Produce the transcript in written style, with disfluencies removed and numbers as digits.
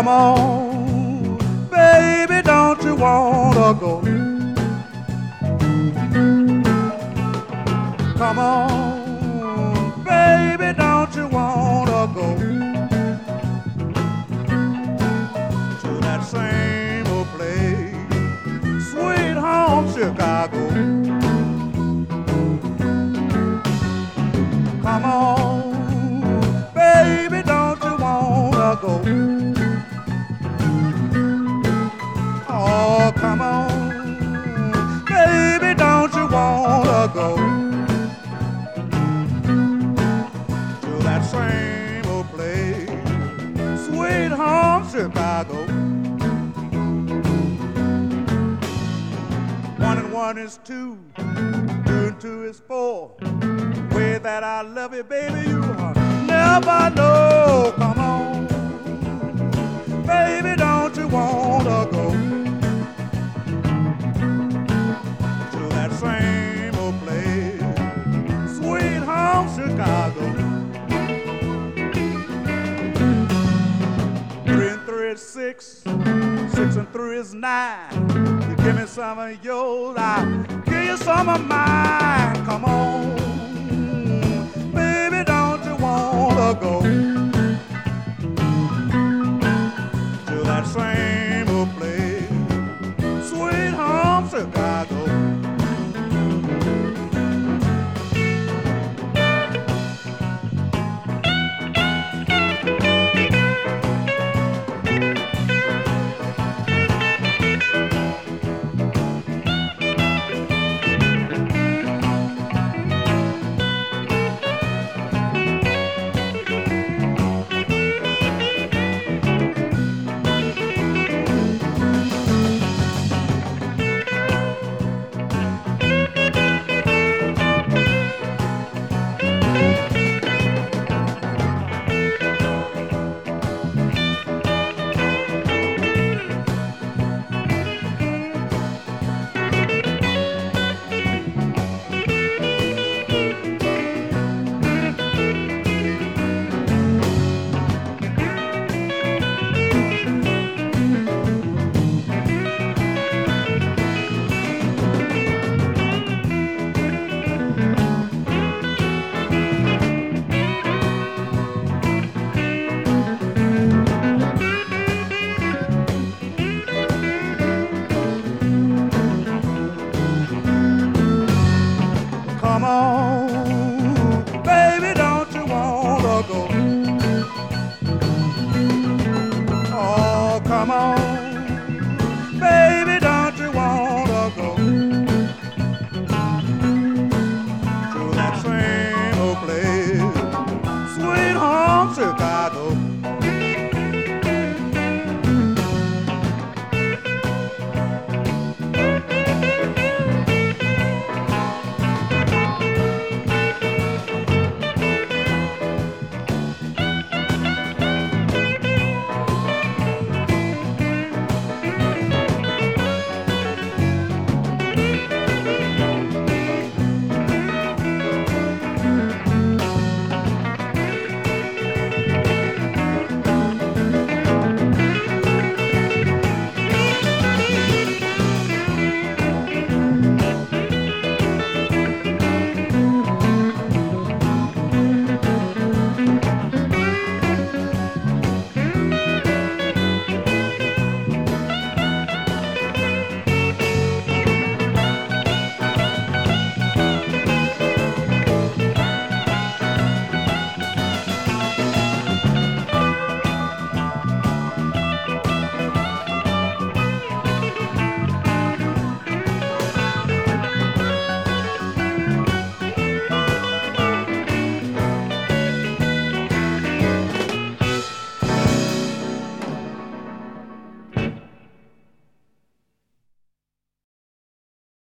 Come on, baby, don't you wanna go? Come on, baby, don't you wanna go to that same old place, sweet home Chicago? Come on, baby, don't you wanna go? Oh, come on, baby, don't you wanna go to that same old place, sweet home Chicago? 1 and 1 is 2, 2 and 2 is 4. Way that I love you, baby, you never know. Come on, baby, don't you wanna go to that same old place, sweet home Chicago? 3 and 3 is 6, 6 and 3 is 9. You give me some of yours, I'll give you some of mine. Come on, baby, don't you wanna go to that same old place, sweet home Chicago?